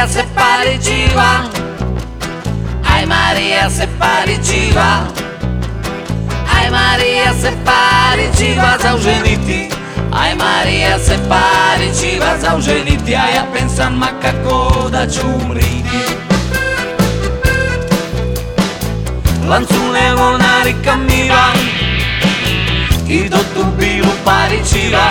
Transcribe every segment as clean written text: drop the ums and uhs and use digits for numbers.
se paričiva, aj Marija se paričiva, aj Marija se paričiva za oženiti, aj Marija se paričiva za oženiti, a ja pensam ma kako da ću umriti. Lancune vonari kamiva i do tu bilu paričiva,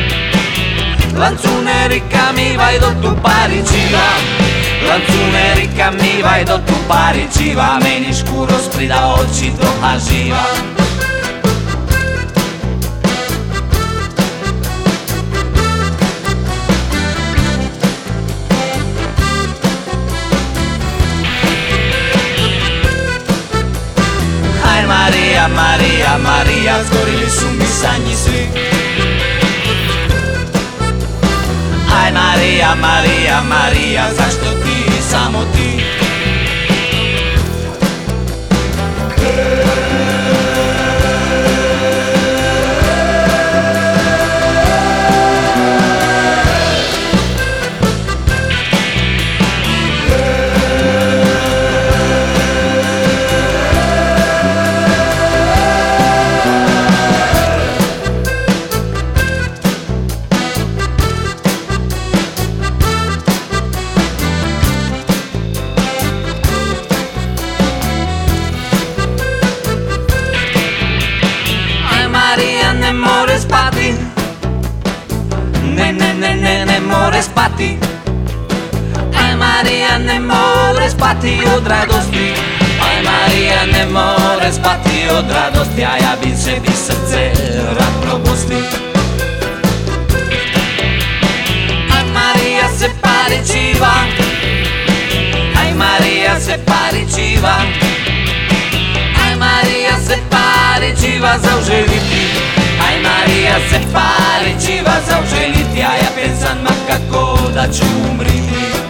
lancune kamiva i do tu paričiva, lancune kamiva i do tu paričiva, meni škuro sprida oči troha živa. Marija, Marija, Marija, zgorili su mi sanji svi. Aj Marija, Marija, Marija, zašto ti, samo ti? Ne more spati, ne more spati, aj Marija ne more spati od radosti, aj Marija ne more spati od radosti, a ja bi sebi srce rad propusti. Aj Marija se paričiva, aj Marija se paričiva, aj Marija se paričiva za oženiti, aj Marija se paričiva za oženiti, a ja pensam ma kako da ću umriti.